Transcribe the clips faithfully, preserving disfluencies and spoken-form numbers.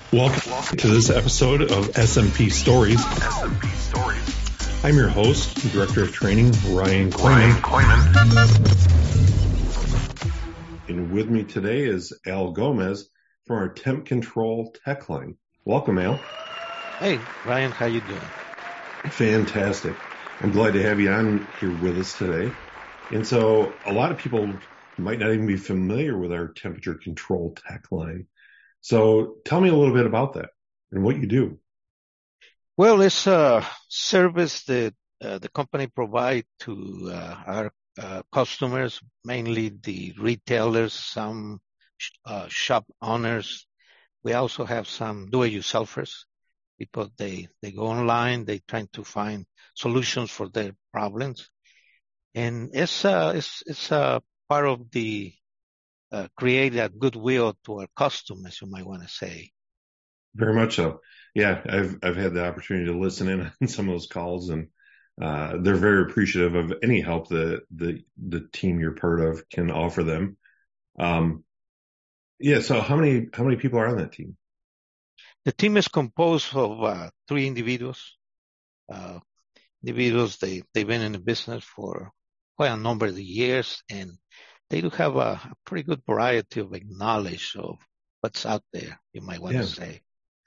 Welcome to this episode of S M P Stories. S M P Stories. I'm your host, Director of Training, Ryan Ryan Koyman. Koyman. And with me today is Al Gomez from our Temp Control Tech Line. Welcome, Al. Hey, Ryan, how you doing? Fantastic. I'm glad to have you on here with us today. And so a lot of people might not even be familiar with our Temperature Control Tech Line. So tell me a little bit about that and what you do. Well, it's a service that uh, the company provides to uh, our uh, customers, mainly the retailers, some uh, shop owners. We also have some do-it-yourselfers. People, they, they go online, they trying to find solutions for their problems. And it's, uh, it's, it's a part of the Uh, create a goodwill to our customers, you might want to say. Very much so. Yeah, I've I've had the opportunity to listen in on some of those calls, and uh, they're very appreciative of any help that the the team you're part of can offer them. Um, yeah. So how many how many people are on that team? The team is composed of uh, three individuals. Uh, individuals they they've been in the business for quite a number of years, and they do have a, a pretty good variety of knowledge of what's out there, you might want Yeah. to say.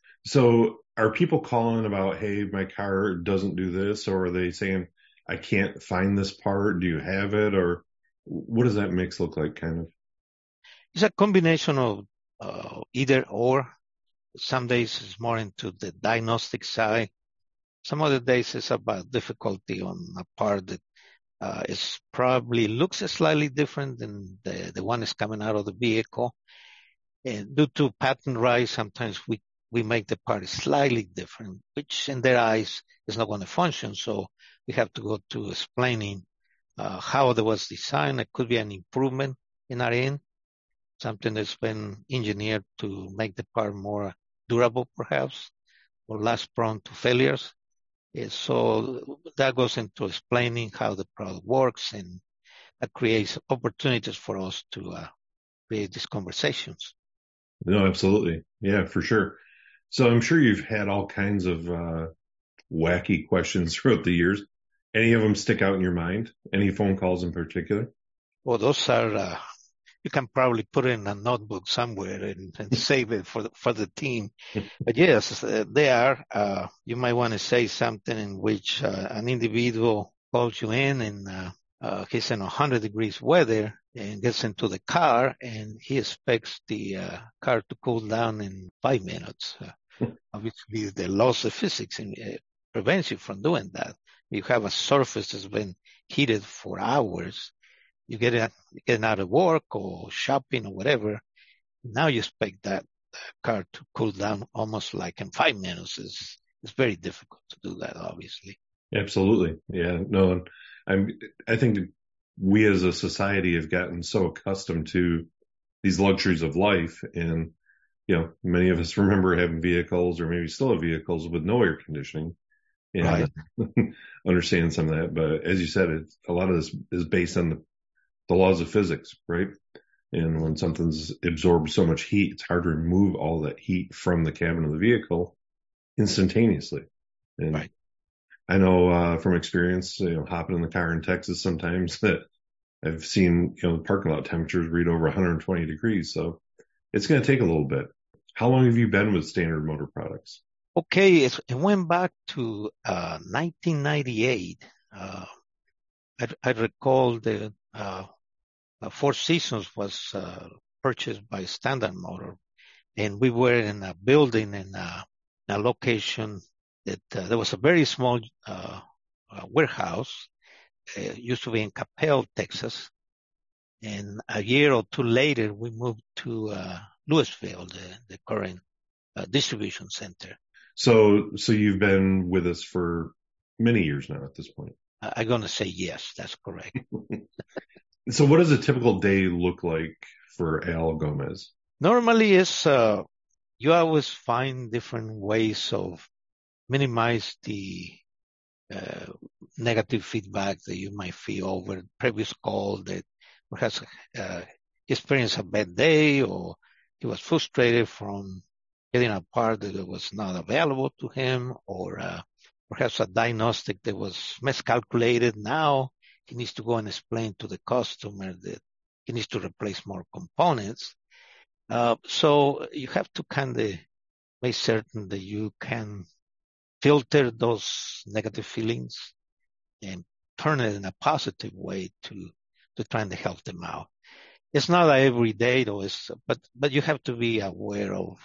So are people calling about, hey, my car doesn't do this, or are they saying, I can't find this part? Do you have it? Or what does that mix look like, kind of? It's a combination of uh, either or. Some days it's more into the diagnostic side. Some other days it's about difficulty on a part that Uh, it's probably looks slightly different than the, the one that's coming out of the vehicle. And due to patent rights, sometimes we, we make the part slightly different, which in their eyes is not going to function. So we have to go to explaining uh, how it was designed. It could be an improvement in our end, something that's been engineered to make the part more durable, perhaps, or less prone to failures. Yeah, so that goes into explaining how the product works, and that creates opportunities for us to uh, create these conversations. No, absolutely. Yeah, for sure. So I'm sure you've had all kinds of uh, wacky questions throughout the years. Any of them stick out in your mind? Any phone calls in particular? Well, those are, uh, you can probably put it in a notebook somewhere and, and save it for the, for the team. But yes, uh, they are. Uh, you might want to say something in which uh, an individual calls you in and uh, uh, he's in one hundred degrees weather and gets into the car and he expects the uh, car to cool down in five minutes. Uh, obviously, the laws of physics in, uh, prevents you from doing that. You have a surface that's been heated for hours. You get it, getting out of work or shopping or whatever. Now you expect that car to cool down almost like in five minutes. It's, it's very difficult to do that, obviously. Absolutely. Yeah. No, I'm, I think we as a society have gotten so accustomed to these luxuries of life. And, you know, many of us remember having vehicles or maybe still have vehicles with no air conditioning. And Right. understand some of that. But as you said, it's, a lot of this is based on the, the laws of physics, right? And when something's absorbed so much heat, it's hard to remove all that heat from the cabin of the vehicle instantaneously. And Right. I know uh, from experience, you know, hopping in the car in Texas sometimes that I've seen, you know, the parking lot temperatures read over one hundred twenty degrees. So it's going to take a little bit. How long have you been with Standard Motor Products? Okay, it, it went back to uh, nineteen ninety-eight. Uh, I, I recall the uh, Four Seasons was uh, purchased by Standard Motor, and we were in a building in a, a location that uh, there was a very small uh, uh, warehouse. It used to be in Capel, Texas. And a year or two later, we moved to uh, Louisville, the, the current uh, distribution center. So, so you've been with us for many years now at this point. I, I'm going to say yes, that's correct. So what does a typical day look like for Al Gomez? Normally, it's, uh, you always find different ways of minimize the uh, negative feedback that you might feel over the previous call that perhaps uh, experienced a bad day or he was frustrated from getting a part that was not available to him, or uh, perhaps a diagnostic that was miscalculated. Now he needs to go and explain to the customer that he needs to replace more components. Uh, so you have to kind of make certain that you can filter those negative feelings and turn it in a positive way to to trying to help them out. It's not every day though, it's, but but you have to be aware of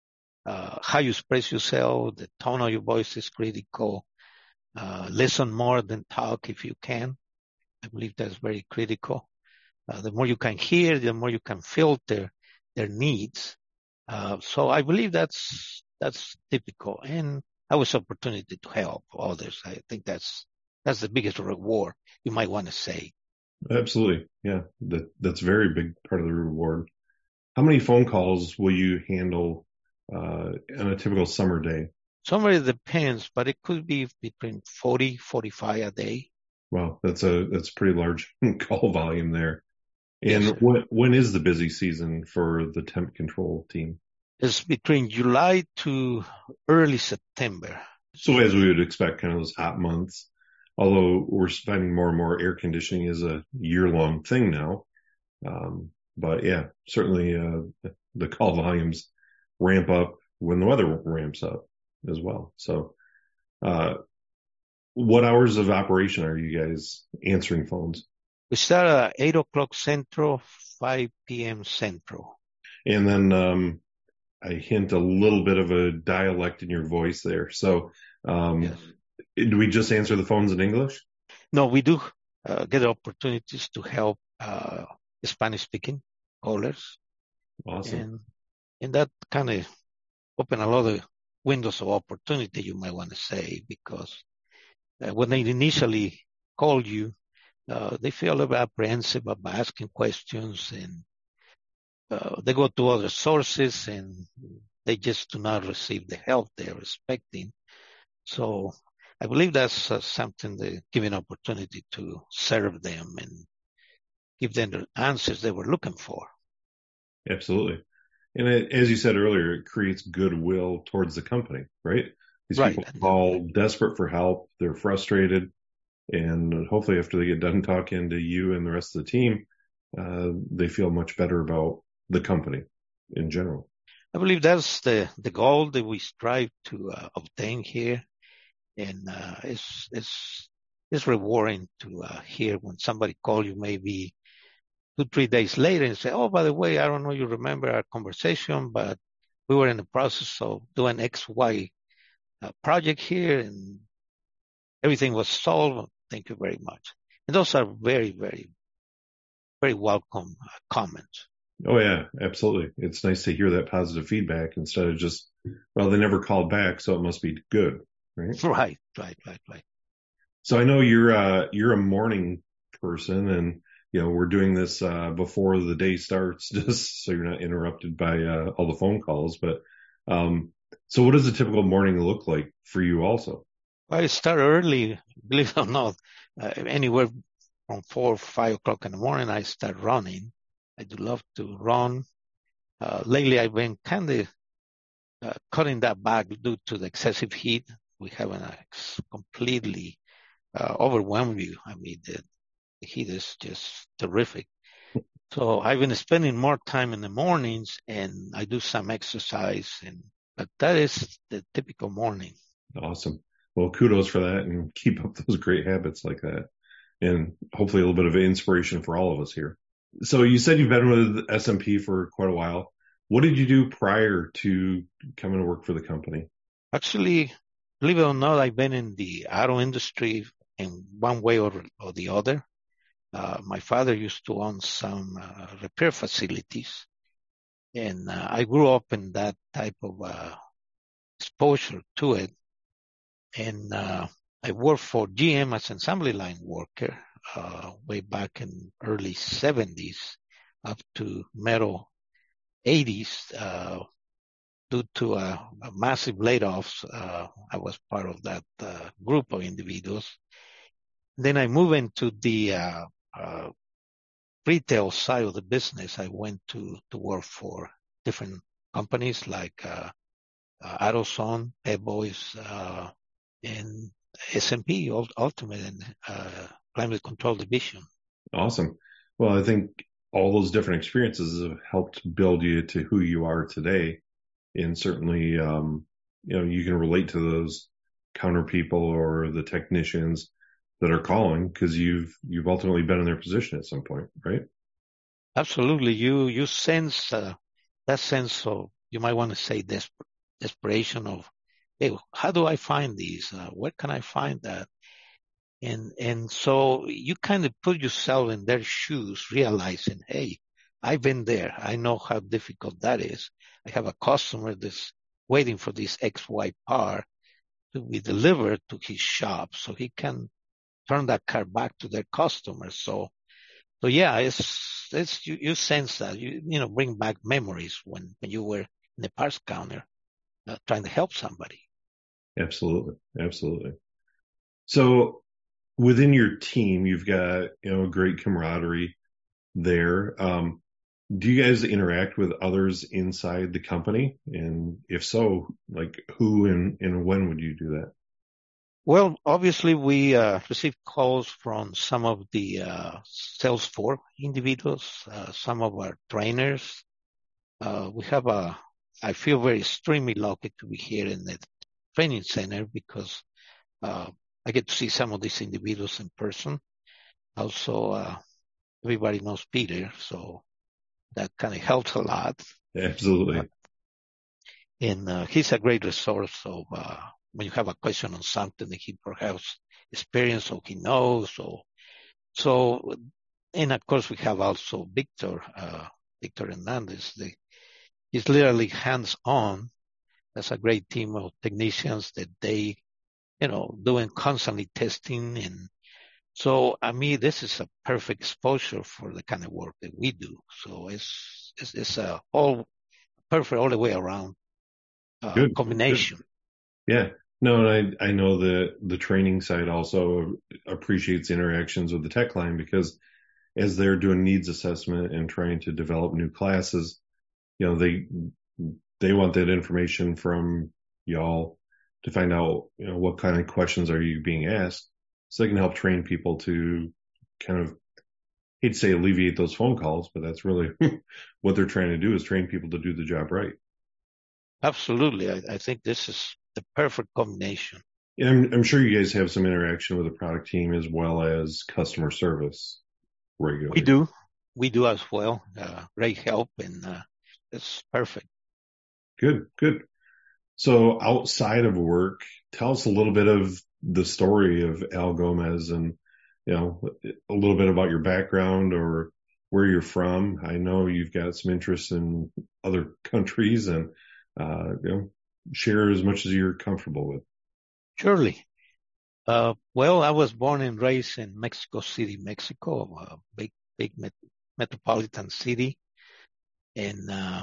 uh, how you express yourself. The tone of your voice is critical. Uh, listen more than talk if you can. I believe that's very critical. Uh, the more you can hear, the more you can filter their needs. Uh, so I believe that's that's typical, and I was opportunity to help others. I think that's that's the biggest reward you might want to say. Absolutely. Yeah. That, that's a very big part of the reward. How many phone calls will you handle, uh, on a typical summer day? Somewhere it depends, but it could be between forty, forty-five a day. Wow. That's a, that's a pretty large call volume there. Yes, And sir. when, when is the busy season for the temp control team? It's between July to early September. So as we would expect, kind of those hot months, although we're finding more and more air conditioning is a year long thing now. Um, but yeah, certainly, uh, the call volumes ramp up when the weather ramps up as well. So, uh, what hours of operation are you guys answering phones? We start at eight o'clock Central, five p.m. Central. And then, um, I hint a little bit of a dialect in your voice there. So, um, Yes. do we just answer the phones in English? No, we do uh, get opportunities to help uh, Spanish-speaking callers, Awesome. and and that kind of open a lot of windows of opportunity, you might want to say, because uh, when they initially call you, uh, they feel a little apprehensive about asking questions, and uh, they go to other sources, and they just do not receive the help they're expecting. So I believe that's uh, something that giving opportunity to serve them and give them the answers they were looking for. Absolutely. And it, as you said earlier, it creates goodwill towards the company, right? These Right. people call desperate for help. They're frustrated. And hopefully after they get done talking to you and the rest of the team, uh, they feel much better about the company in general. I believe that's the, the goal that we strive to uh, obtain here. And uh, it's, it's, it's rewarding to uh, hear when somebody calls you maybe two, three days later and say, oh, by the way, I don't know you remember our conversation, but we were in the process of doing X, Y uh, project here, and everything was solved. Thank you very much. And those are very, very, very welcome uh, comments. Oh yeah, absolutely. It's nice to hear that positive feedback instead of just, well, they never called back, so it must be good, right? Right, right, right, right. So I know you're uh you're a morning person, and you know we're doing this uh before the day starts, just so you're not interrupted by uh all the phone calls. But um, so what does a typical morning look like for you also? I start early, believe it or not, uh, anywhere from four or five o'clock in the morning. I start running. I do love to run. Uh, lately, I've been kind of uh, cutting that back due to the excessive heat. We haven't uh, completely uh, overwhelmed you. I mean, the, the heat is just terrific. So I've been spending more time in the mornings, and I do some exercise, and but that is the typical morning. Awesome. Well, kudos for that, and keep up those great habits like that, and hopefully a little bit of inspiration for all of us here. So you said you've been with S M P for quite a while. What did you do prior to coming to work for the company? Actually, believe it or not, I've been in the auto industry in one way or, or the other. Uh, my father used to own some uh, repair facilities, and uh, I grew up in that type of uh, exposure to it. And uh, I worked for G M as an assembly line worker uh, way back in early seventies up to middle eighties. Uh, due to uh, a massive layoffs, uh, I was part of that uh, group of individuals. Then I moved into the uh, uh, retail side of the business. I went to, to work for different companies like uh, uh, AutoZone, Pep Boys, uh, and S and P Ultimate and uh, Climate Control Division. Awesome. Well, I think all those different experiences have helped build you to who you are today. And certainly, um, you know, you can relate to those counter people or the technicians that are calling because you've, you've ultimately been in their position at some point, right? Absolutely. You, you sense, uh, that sense of, you might want to say desper- desperation of, hey, how do I find these? Uh, where can I find that? And, and so you kind of put yourself in their shoes, realizing, hey, I've been there. I know how difficult that is. I have a customer that's waiting for this X Y car to be delivered to his shop so he can turn that car back to their customer. So, so yeah, it's, it's, you, you sense that you, you know, bring back memories when, when you were in the parts counter uh, trying to help somebody. Absolutely. Absolutely. So within your team, you've got, you know, a great camaraderie there. Um, do you guys interact with others inside the company? And if so, like who and, and when would you do that? Well, obviously, we uh, receive calls from some of the uh, Salesforce individuals, uh, some of our trainers. Uh, we have a, I feel very extremely lucky to be here in the training center because uh, I get to see some of these individuals in person. Also, uh, everybody knows Peter, so that kind of helps a lot. Uh, Absolutely. and uh, he's a great resource of uh, when you have a question on something that he perhaps experienced or he knows. Or so, and of course we have also Victor, uh, Victor Hernandez. The, he's literally hands-on. That's a great team of technicians that they, you know, doing constantly testing. And so, I mean, this is a perfect exposure for the kind of work that we do. So it's, it's, it's a all perfect all the way around uh, Good. Good. combination. Yeah. No, and I, I know that the training side also appreciates interactions with the tech line because as they're doing needs assessment and trying to develop new classes, you know, they, they want that information from y'all to find out, you know, what kind of questions are you being asked so they can help train people to kind of, hate to say alleviate those phone calls, but that's really what they're trying to do is train people to do the job right. Absolutely. I, I think this is the perfect combination. Yeah, I'm, I'm sure you guys have some interaction with the product team as well as customer service We regularly. do. We do as well. Uh, great help, and uh, it's perfect. Good, good. So outside of work, tell us a little bit of the story of Al Gomez and, you know, a little bit about your background or where you're from. I know you've got some interest in other countries and, uh, you know, share as much as you're comfortable with. Surely. Uh, well, I was born and raised in Mexico City, Mexico, a big, big met- metropolitan city. And uh,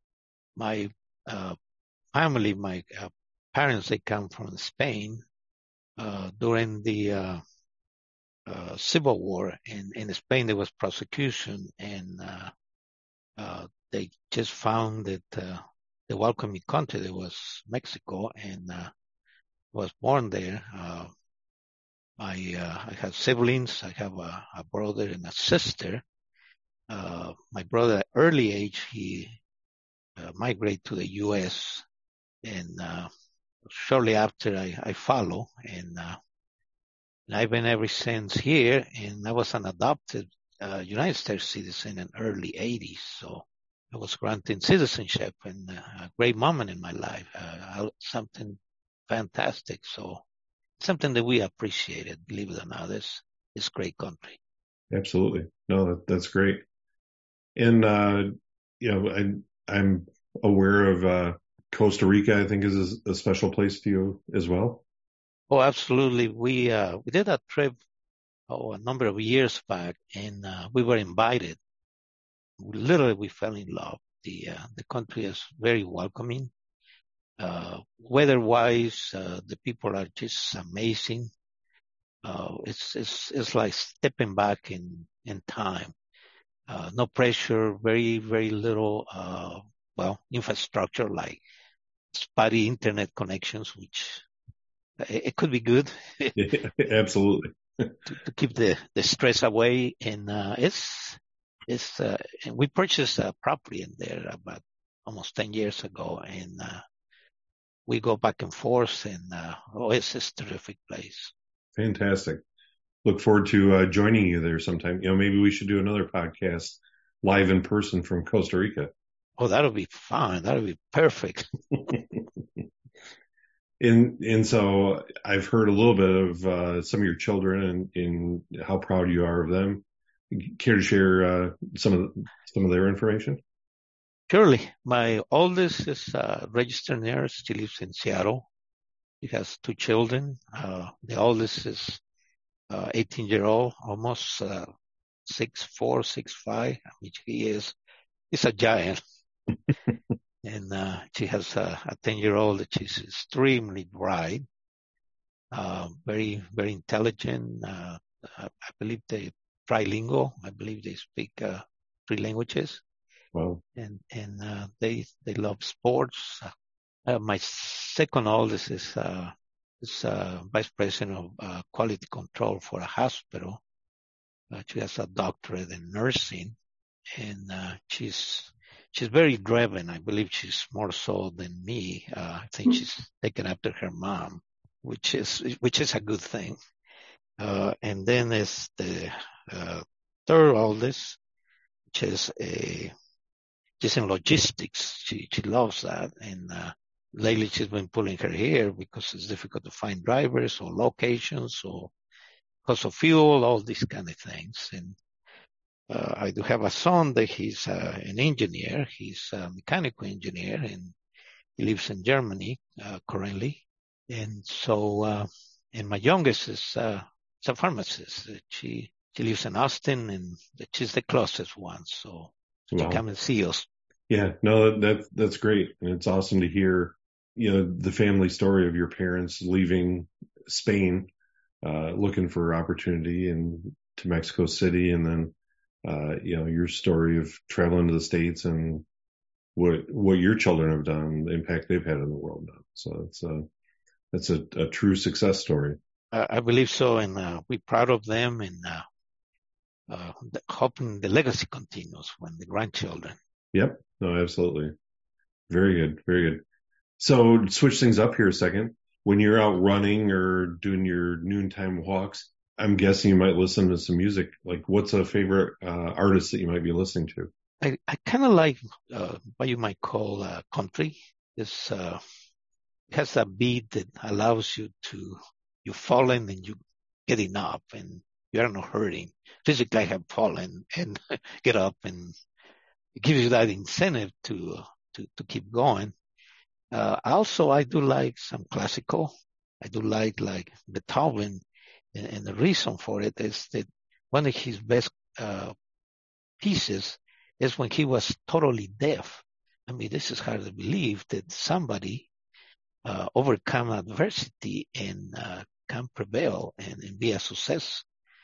my uh, family, my uh, parents, they come from Spain uh, during the uh, uh, Civil War. In, in Spain, there was prosecution, and uh, uh, they just found that uh, the welcoming country that was Mexico, and uh, was born there. Uh, I uh, I have siblings. I have a, a brother and a sister. Uh, my brother, at early age, he uh, migrated to the U S and uh, shortly after I, I follow, and, uh, and I've been ever since here. And I was an adopted uh, United States citizen in early eighties, so I was granted citizenship, and uh, a great moment in my life, uh, something fantastic. So something that we appreciated, believe it or not, this this great country. Absolutely. No, that, that's great. And, uh, you know, I, I'm aware of, uh, Costa Rica, I think is a, a special place to you as well. Oh, absolutely. We uh, we did a trip oh, a number of years back, and uh, we were invited. Literally, we fell in love. The uh, the country is very welcoming. Uh, weather-wise, uh, the people are just amazing. Uh, it's it's it's like stepping back in in time. Uh, no pressure, very very little uh, well infrastructure like spotty internet connections, which it, it could be good Yeah, absolutely. to, to keep the, the stress away. And uh, it's it's uh, and we purchased a property in there about almost ten years ago, and uh, we go back and forth. And uh, oh, it's, it's a terrific place. Fantastic. Look forward to uh, joining you there sometime. You know, maybe we should do another podcast live in person from Costa Rica. Oh, that'll be fun. That'll be perfect. And and so I've heard a little bit of uh, some of your children and, and how proud you are of them. Care to share uh, some of the, some of their information? Surely. My oldest is a registered nurse. She lives in Seattle. She has two children. Uh, the oldest is uh, eighteen year old, almost uh, six four, six five, which he is. He's a giant. And uh, she has a, a ten year old that she's extremely bright, uh, very, very intelligent. Uh, I believe they trilingual. I believe they speak uh, three languages. Wow. And and uh, they they love sports. Uh, my second oldest is uh, is uh, vice president of uh, quality control for a hospital. Uh, she has a doctorate in nursing, and uh, she's she's very driven. I believe she's more so than me. Uh, I think she's taken after her mom, which is which is a good thing. Uh, and then is the uh, third oldest, which is a she's in logistics. She she loves that, and uh, lately she's been pulling her hair because it's difficult to find drivers or locations or cost of fuel, all these kind of things. And uh, I do have a son that he's uh, an engineer. He's a mechanical engineer, and he lives in Germany uh, currently. And so, uh, and my youngest is uh, is a pharmacist. She she lives in Austin, and she's the closest one. So she Wow. come and see us. Yeah, no, that that's great, and it's awesome to hear, you know, the family story of your parents leaving Spain, uh, looking for opportunity and to Mexico City, and then, uh, you know, your story of traveling to the States and what what your children have done, the impact they've had in the world now. So it's a that's a, a true success story. Uh, I believe so, and uh, we're proud of them, and uh, uh, the, hoping the legacy continues when the grandchildren. Yep. No, absolutely. Very good. Very good. So switch things up here a second. When you're out running or doing your noontime walks, I'm guessing you might listen to some music. Like, what's a favorite uh, artist that you might be listening to? I, I kind of like uh, what you might call uh, country. It's uh, it has a beat that allows you to you falling and you getting up, and you're not hurting. Physically, I have fallen and get up, and it gives you that incentive to to to keep going. Uh, also, I do like some classical. I do like like Beethoven, and, and the reason for it is that one of his best uh, pieces is when he was totally deaf. I mean, this is hard to believe that somebody uh, overcome adversity and uh, can prevail and, and be a success.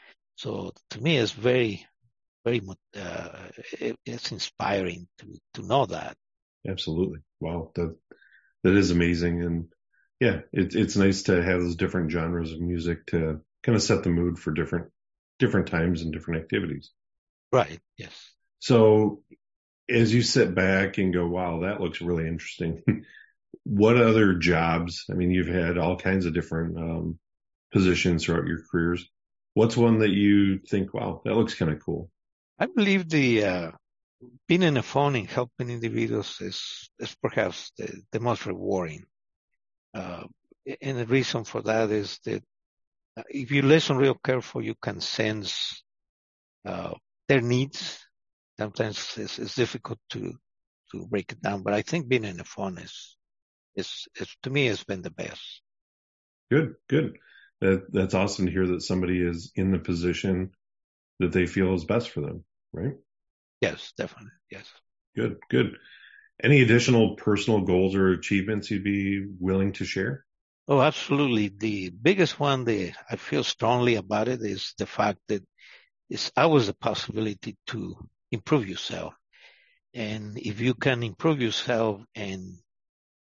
So to me, it's very, very, uh, it, it's inspiring to to know that. Absolutely. Wow. That, that is amazing. And yeah, it's, it's nice to have those different genres of music to kind of set the mood for different, different times and different activities. Right. Yes. So as you sit back and go, wow, that looks really interesting. What other jobs? I mean, you've had all kinds of different um, positions throughout your careers. What's one that you think, wow, that looks kind of cool? I believe the uh, being in a phone and helping individuals is is perhaps the, the most rewarding. Uh, and the reason for that is that if you listen real careful, you can sense uh, their needs. Sometimes it's, it's difficult to to break it down, but I think being in the phone is is, is to me has been the best. Good, good. That that's awesome to hear that somebody is in the position that they feel is best for them, right? Yes, definitely. Yes. Good, good. Any additional personal goals or achievements you'd be willing to share? Oh, absolutely. The biggest one that I feel strongly about it is the fact that it's always a possibility to improve yourself. And if you can improve yourself and uh,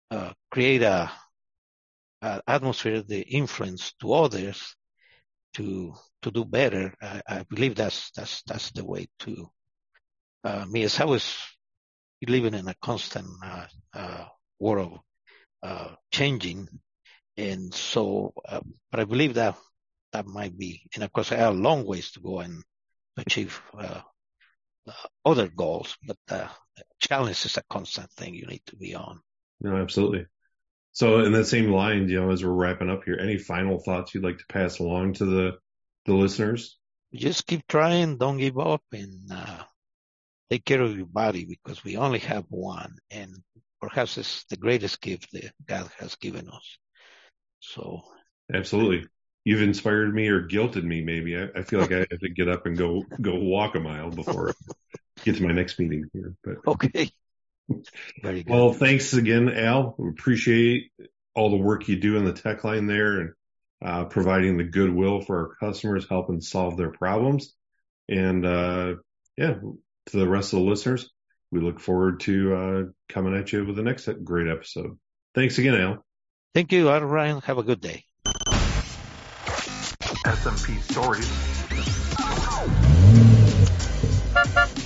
create a, a atmosphere, the influence to others to to do better. I, I believe that's that's that's the way to uh, me. As I was living in a constant uh, uh, world uh, changing, and so, uh, but I believe that that might be, and of course, I have a long ways to go and achieve uh, uh, other goals. But uh, challenge is a constant thing you need to be on. No, absolutely. So in that same line, you know, as we're wrapping up here, any final thoughts you'd like to pass along to the the listeners? Just keep trying, don't give up, and uh, take care of your body, because we only have one, and perhaps it's the greatest gift that God has given us. So, absolutely. You've inspired me or guilted me. Maybe I, I feel like I have to get up and go go walk a mile before I get to my next meeting here. But okay, very good. Well, thanks again, Al. We appreciate all the work you do in the tech line there, and uh, providing the goodwill for our customers, helping solve their problems. And uh, yeah, to the rest of the listeners, we look forward to uh, coming at you with the next great episode. Thanks again, Al. Thank you, Ryan. Have a good day. S M P Stories.